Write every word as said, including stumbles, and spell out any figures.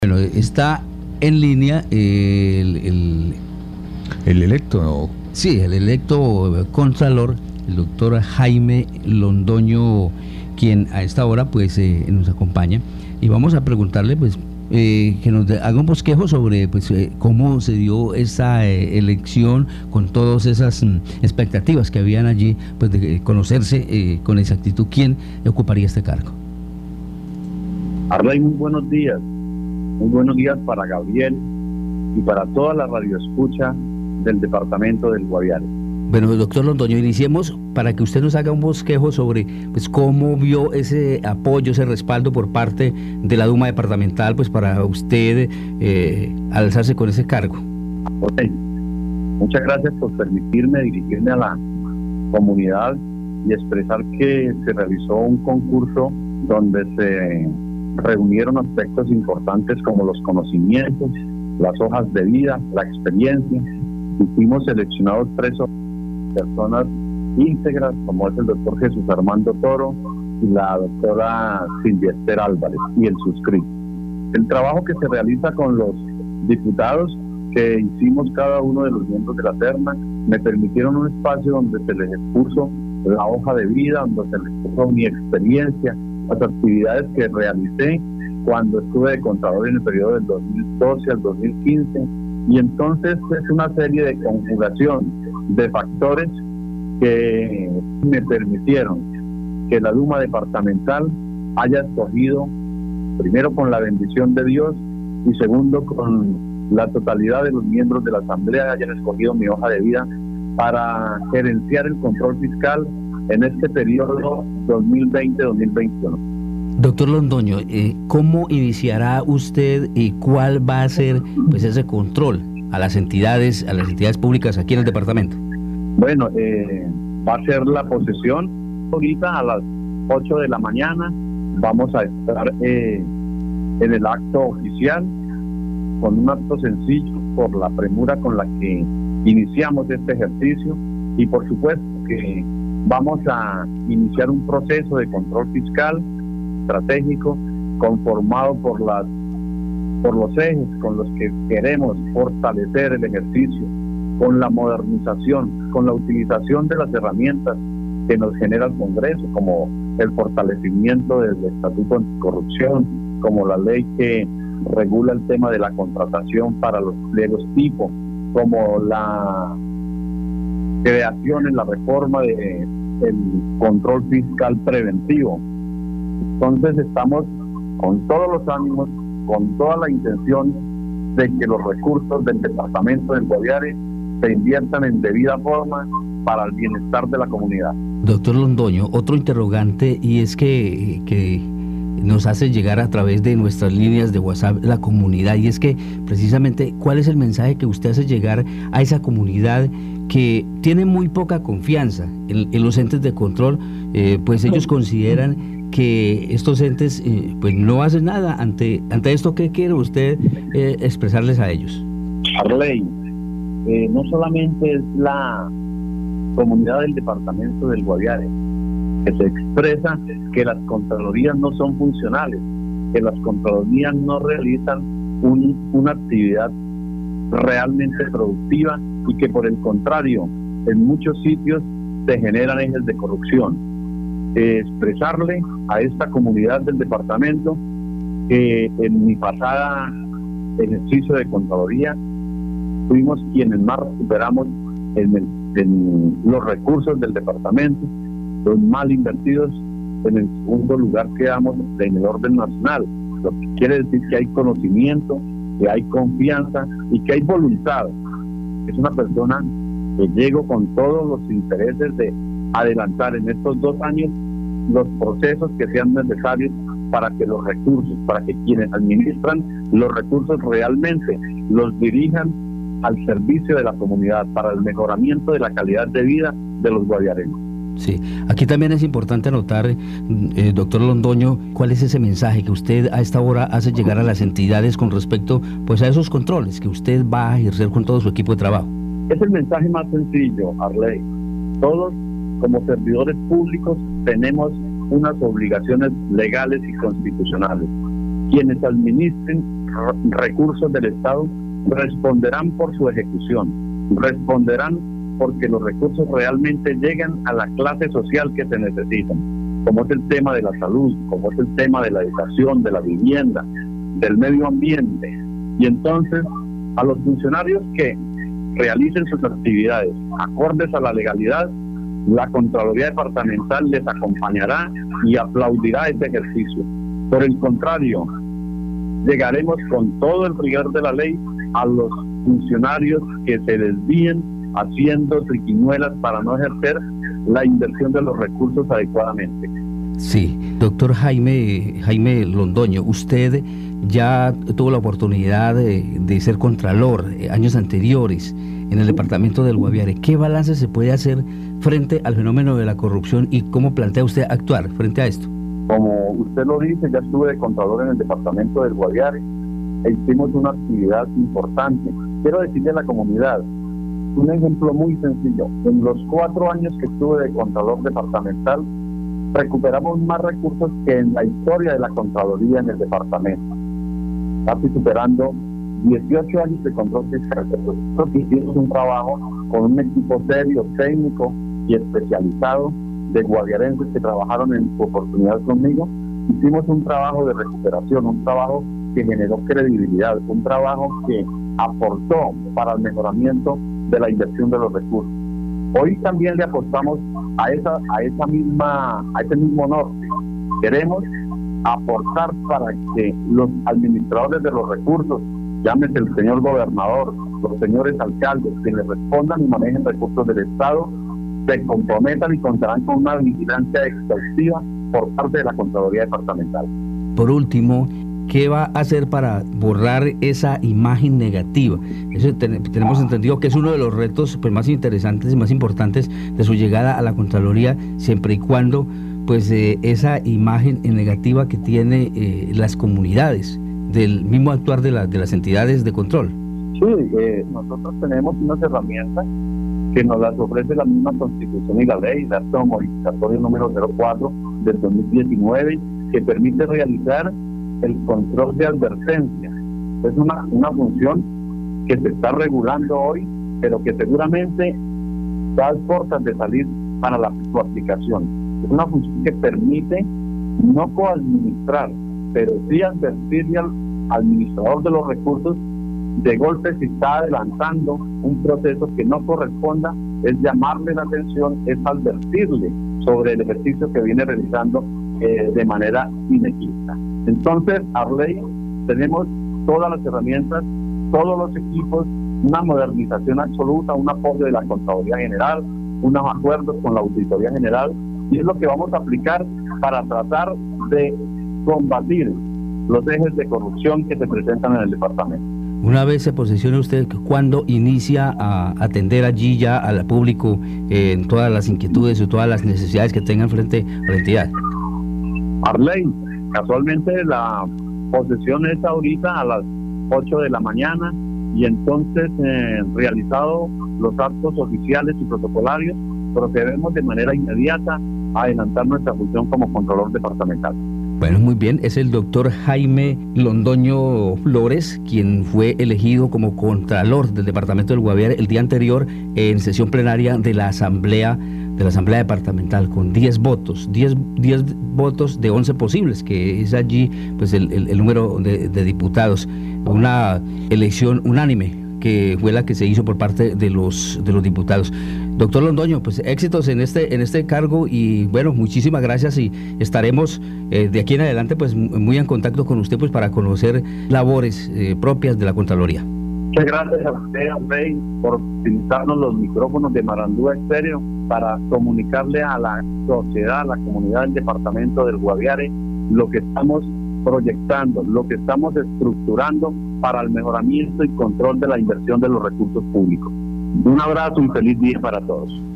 Bueno, está en línea el, el, El electo. sí, el electo contralor, el doctor Jaime Londoño, quien a esta hora pues eh, nos acompaña, y vamos a preguntarle pues eh, que nos de, haga un bosquejo sobre pues eh, cómo se dio esa eh, elección con todas esas mm, expectativas que habían allí, pues de conocerse eh, con exactitud quién ocuparía este cargo. Arley, muy buenos días. Muy buenos días para Gabriel y para toda la radioescucha del departamento del Guaviare. Bueno, doctor Londoño, iniciemos para que usted nos haga un bosquejo sobre pues cómo vio ese apoyo, ese respaldo por parte de la Duma departamental pues para usted eh, alzarse con ese cargo. Okay. Muchas gracias por permitirme dirigirme a la comunidad y expresar que se realizó un concurso donde se reunieron aspectos importantes como los conocimientos, las hojas de vida, la experiencia, y fuimos seleccionados tres personas íntegras, como es el doctor Jesús Armando Toro y la doctora Silvia Esther Álvarez y el suscrito. El trabajo que se realiza con los diputados que hicimos cada uno de los miembros de la terna me permitieron un espacio donde se les expuso la hoja de vida, donde se les expuso mi experiencia, las actividades que realicé cuando estuve de contador en el periodo del dos mil doce al dos mil quince, y entonces es una serie de conjugación de factores que me permitieron que la Duma departamental haya escogido, primero con la bendición de Dios y segundo con la totalidad de los miembros de la asamblea hayan escogido mi hoja de vida para gerenciar el control fiscal en este periodo dos mil veinte a dos mil veintiuno. Doctor Londoño, eh, ¿cómo iniciará usted y cuál va a ser pues ese control a las entidades, a las entidades públicas aquí en el departamento? Bueno, eh, va a ser la posesión ahorita a las ocho de la mañana. Vamos a estar eh, en el acto oficial con un acto sencillo por la premura con la que iniciamos este ejercicio, y por supuesto que vamos a iniciar un proceso de control fiscal estratégico conformado por las por los ejes con los que queremos fortalecer el ejercicio, con la modernización, con la utilización de las herramientas que nos genera el Congreso, como el fortalecimiento del Estatuto Anticorrupción, como la ley que regula el tema de la contratación para los pliegos tipo, como la creación en la reforma de el control fiscal preventivo. Entonces estamos con todos los ánimos, con toda la intención de que los recursos del departamento del Guaviare se inviertan en debida forma para el bienestar de la comunidad. Doctor Londoño, otro interrogante, y es que, que nos hace llegar a través de nuestras líneas de WhatsApp la comunidad, y es que precisamente ¿cuál es el mensaje que usted hace llegar a esa comunidad que tiene muy poca confianza en, en los entes de control? Eh, pues ellos consideran que estos entes eh, pues no hacen nada ante ante esto. ¿Qué quiere usted eh, expresarles a ellos? Arley, eh, no solamente es la comunidad del departamento del Guaviare que se expresa que las contralorías no son funcionales, que las contralorías no realizan un, una actividad realmente productiva, y que por el contrario en muchos sitios se generan ejes de corrupción. Eh, expresarle a esta comunidad del departamento que en mi pasada ejercicio de contraloría fuimos quienes más recuperamos en, el, en los recursos del departamento, los mal invertidos. En el segundo lugar quedamos en el orden nacional, lo que quiere decir que hay conocimiento, que hay confianza y que hay voluntad. Es una persona que llegó con todos los intereses de adelantar en estos dos años los procesos que sean necesarios para que los recursos, para que quienes administran los recursos realmente los dirijan al servicio de la comunidad, para el mejoramiento de la calidad de vida de los guaviareños. Sí, aquí también es importante anotar, eh, doctor Londoño, cuál es ese mensaje que usted a esta hora hace llegar a las entidades con respecto pues a esos controles que usted va a ejercer con todo su equipo de trabajo. Es el mensaje más sencillo, Arley. Todos como servidores públicos tenemos unas obligaciones legales y constitucionales. Quienes administren recursos del Estado responderán por su ejecución, responderán porque los recursos realmente llegan a la clase social que se necesitan, como es el tema de la salud, como es el tema de la educación, de la vivienda, del medio ambiente. Y entonces a los funcionarios que realicen sus actividades acordes a la legalidad, la Contraloría Departamental les acompañará y aplaudirá este ejercicio. Por el contrario, llegaremos con todo el rigor de la ley a los funcionarios que se desvíen haciendo triquiñuelas para no ejercer la inversión de los recursos adecuadamente. Sí, doctor Jaime, Jaime Londoño, usted ya tuvo la oportunidad de, de ser contralor eh, años anteriores en el departamento del Guaviare. ¿Qué balance se puede hacer frente al fenómeno de la corrupción y cómo plantea usted actuar frente a esto? Como usted lo dice, ya estuve de contralor en el departamento del Guaviare e hicimos una actividad importante. Quiero decirle a la comunidad un ejemplo muy sencillo. En los cuatro años que estuve de contralor departamental, recuperamos más recursos que en la historia de la Contraloría en el departamento, casi superando dieciocho años de control fiscal. Nosotros hicimos un trabajo con un equipo serio, técnico y especializado de guaviarenses que trabajaron en su oportunidad conmigo. Hicimos un trabajo de recuperación, un trabajo que generó credibilidad, un trabajo que aportó para el mejoramiento de la inversión de los recursos. Hoy también le apostamos a esa a esa misma a ese mismo norte. Queremos aportar para que los administradores de los recursos, llámese el señor gobernador, los señores alcaldes, quienes respondan y manejen recursos del Estado, se comprometan y contarán con una vigilancia exhaustiva por parte de la Contraloría Departamental. Por último, ¿qué va a hacer para borrar esa imagen negativa? Eso ten, tenemos entendido que es uno de los retos pues, más interesantes y más importantes de su llegada a la Contraloría, siempre y cuando pues eh, esa imagen negativa que tiene eh, las comunidades del mismo actuar de, la, de las entidades de control. Sí, eh, nosotros tenemos unas herramientas que nos las ofrece la misma Constitución y la ley, el acto modificatorio número cero cuatro del dos mil diecinueve, que permite realizar el control de advertencia. Es una, una función que se está regulando hoy, pero que seguramente está a cortas de salir para la, su aplicación. Es una función que permite no coadministrar, pero sí advertirle al administrador de los recursos de golpe si está adelantando un proceso que no corresponda, es llamarle la atención, es advertirle sobre el ejercicio que viene realizando eh, de manera inequívoca. Entonces, Arley, tenemos todas las herramientas, todos los equipos, una modernización absoluta, un apoyo de la Contraloría General, unos acuerdos con la Auditoría General, y es lo que vamos a aplicar para tratar de combatir los ejes de corrupción que se presentan en el departamento. Una vez se posesione usted, ¿cuándo inicia a atender allí ya al público eh, en todas las inquietudes o todas las necesidades que tengan frente a la entidad? Arley, casualmente la posesión es ahorita a las ocho de la mañana y entonces eh, realizado los actos oficiales y protocolarios, procedemos de manera inmediata a adelantar nuestra función como Contralor Departamental. Bueno, muy bien, es el doctor Jaime Londoño Flores, quien fue elegido como Contralor del Departamento del Guaviare el día anterior en sesión plenaria de la Asamblea de la Asamblea Departamental, con diez votos, diez, diez votos de once posibles, que es allí pues el, el, el número de, de diputados. Una elección unánime que fue la que se hizo por parte de los de los diputados. Doctor Londoño, pues éxitos en este en este cargo y bueno, muchísimas gracias y estaremos eh, de aquí en adelante pues muy en contacto con usted pues para conocer labores eh, propias de la Contraloría. Muchas gracias a usted, Rey, por utilizarnos los micrófonos de Marandúa Estéreo para comunicarle a la sociedad, a la comunidad del departamento del Guaviare, lo que estamos proyectando, lo que estamos estructurando para el mejoramiento y control de la inversión de los recursos públicos. Un abrazo y feliz día para todos.